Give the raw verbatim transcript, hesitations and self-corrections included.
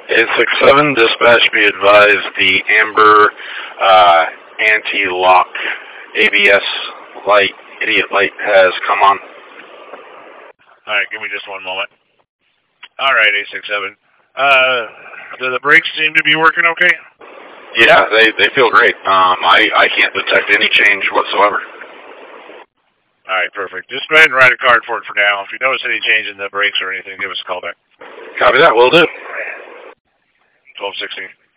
eight six seven, dispatch be advised the amber uh, anti-lock A B S light, idiot light has come on. Alright, give me just one moment. Alright, eight six seven. Uh, do the brakes seem to be working okay? Yeah, they, they feel great. Um, I, I can't detect any change whatsoever. Alright, perfect. Just go ahead and write a card for it for now. If you notice any change in the brakes or anything, give us a call back. Copy that, will do. twelve sixty.